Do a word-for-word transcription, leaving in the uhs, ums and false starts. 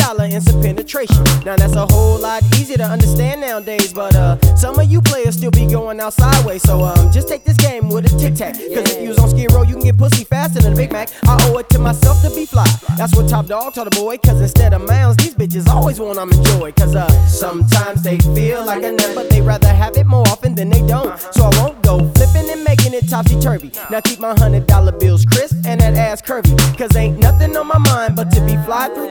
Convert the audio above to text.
dollar and some penetration. Now that's a whole lot easier to understand nowadays, but uh, some of you players still be going out sideways. So um, just take this game with a tic tac. Cause if you was on Skid Row, you can get pussy faster than a Big Mac. I owe it to myself to be fly. That's what Top Dog told the boy. Cause instead of mounds, these bitches always want them enjoy. Cause uh, sometimes they feel like a nut, but they rather have it more often than they don't. So I won't go flipping and making it topsy-turvy. Now keep my hundred dollar bills crisp and that ass curvy. Cause ain't nothing on my mind but to be fly through